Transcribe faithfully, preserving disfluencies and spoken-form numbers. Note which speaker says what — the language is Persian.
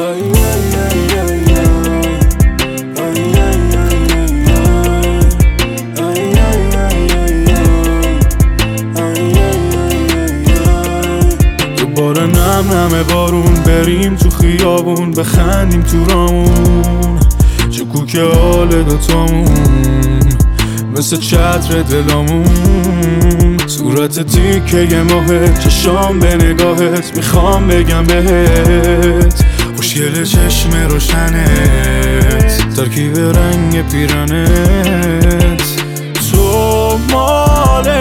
Speaker 1: دوباره نم نم بارون، بریم تو خیابون بخندیم تو رامون، شکوک حال دوتامون مثل چتر دلامون. صورت تیکه ماهت، چشام به نگاهت، میخوام بگم بهت خوشگل چشم روشنت، ترکیب رنگ پیرنت. تو مال